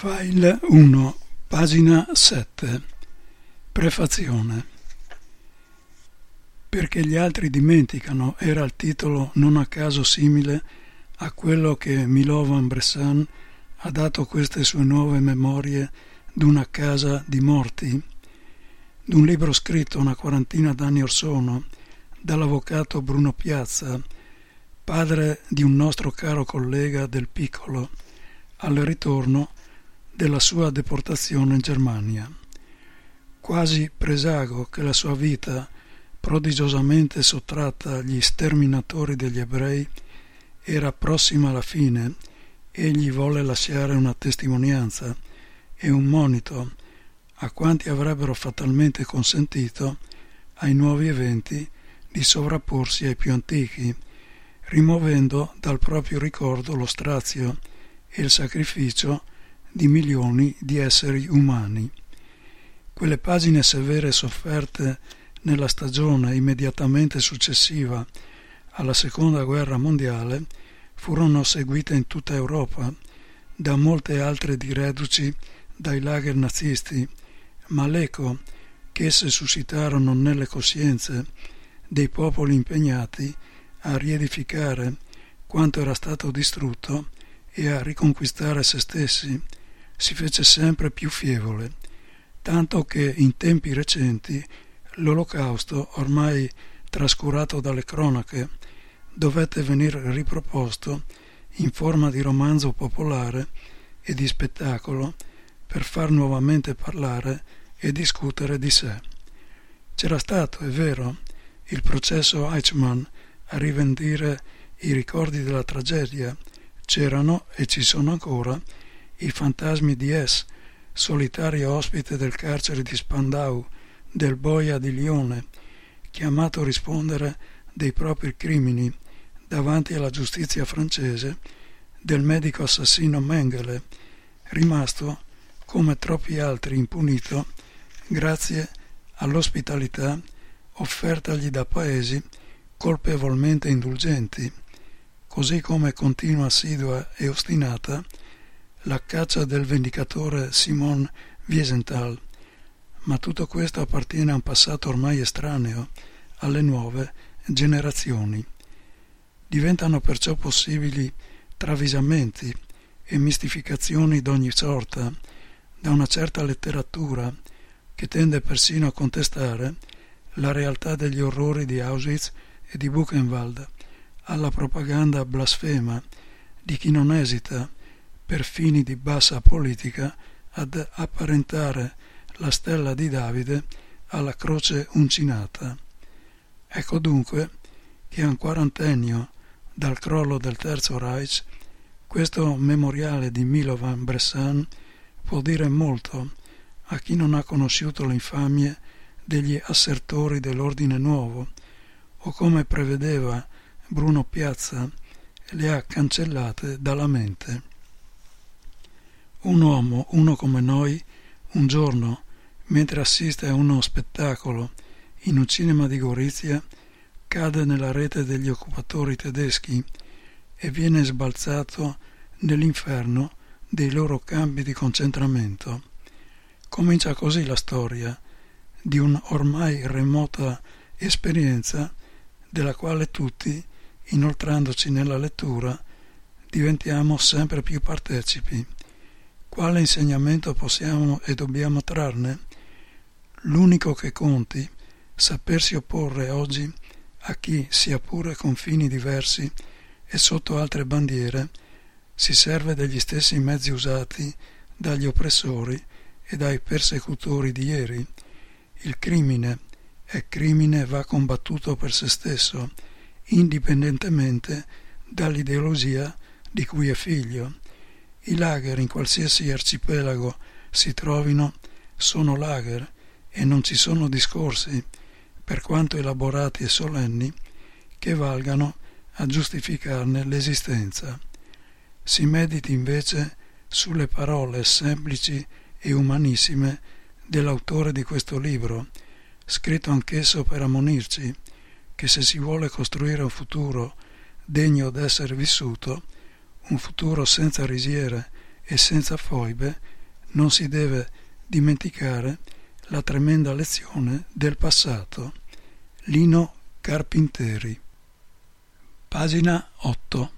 File 1, pagina 7. Prefazione. Perché gli altri dimenticano era il titolo non a caso simile a quello che Milovan Bressan ha dato queste sue nuove memorie d'una casa di morti, d'un libro scritto una quarantina d'anni or sono dall'avvocato Bruno Piazza, padre di un nostro caro collega del Piccolo, al ritorno della sua deportazione in Germania. Quasi presago che la sua vita, prodigiosamente sottratta agli sterminatori degli ebrei, era prossima alla fine. Egli volle lasciare una testimonianza e un monito a quanti avrebbero fatalmente consentito ai nuovi eventi di sovrapporsi ai più antichi, rimuovendo dal proprio ricordo lo strazio e il sacrificio di milioni di esseri umani. Quelle pagine severe sofferte nella stagione immediatamente successiva alla Seconda Guerra Mondiale furono seguite in tutta Europa da molte altre di reduci dai lager nazisti, ma l'eco che esse suscitarono nelle coscienze dei popoli impegnati a riedificare quanto era stato distrutto e a riconquistare se stessi si fece sempre più fievole, tanto che in tempi recenti l'Olocausto, ormai trascurato dalle cronache, dovette venir riproposto in forma di romanzo popolare e di spettacolo per far nuovamente parlare e discutere di sé. C'era stato, è vero, il processo Eichmann a rivendire i ricordi della tragedia, c'erano e ci sono ancora i fantasmi di S, solitario ospite del carcere di Spandau, del boia di Lione, chiamato a rispondere dei propri crimini davanti alla giustizia francese, del medico assassino Mengele, rimasto, come troppi altri, impunito grazie all'ospitalità offertagli da paesi colpevolmente indulgenti, così come continua assidua e ostinata la caccia del vendicatore Simon Wiesenthal, ma tutto questo appartiene a un passato ormai estraneo alle nuove generazioni. Diventano perciò possibili travisamenti e mistificazioni d'ogni sorta da una certa letteratura che tende persino a contestare la realtà degli orrori di Auschwitz e di Buchenwald alla propaganda blasfema di chi non esita, per fini di bassa politica, ad apparentare la stella di Davide alla croce uncinata. Ecco dunque che a un quarantennio dal crollo del Terzo Reich questo memoriale di Milovan Bressan può dire molto a chi non ha conosciuto le infamie degli assertori dell'ordine nuovo o, come prevedeva Bruno Piazza, le ha cancellate dalla mente. Un uomo, uno come noi, un giorno, mentre assiste a uno spettacolo in un cinema di Gorizia, cade nella rete degli occupatori tedeschi e viene sbalzato nell'inferno dei loro campi di concentramento. Comincia così la storia di un'ormai remota esperienza della quale tutti, inoltrandoci nella lettura, diventiamo sempre più partecipi. Quale insegnamento possiamo e dobbiamo trarne? L'unico che conti, sapersi opporre oggi a chi, sia pure con fini diversi e sotto altre bandiere, si serve degli stessi mezzi usati dagli oppressori e dai persecutori di ieri. Il crimine è crimine e va combattuto per se stesso, indipendentemente dall'ideologia di cui è figlio. I lager in qualsiasi arcipelago si trovino sono lager e non ci sono discorsi, per quanto elaborati e solenni, che valgano a giustificarne l'esistenza. Si mediti invece sulle parole semplici e umanissime dell'autore di questo libro, scritto anch'esso per ammonirci che se si vuole costruire un futuro degno d'essere vissuto, un futuro senza risiere e senza foibe, non si deve dimenticare la tremenda lezione del passato. Lino Carpinteri. Pagina 8.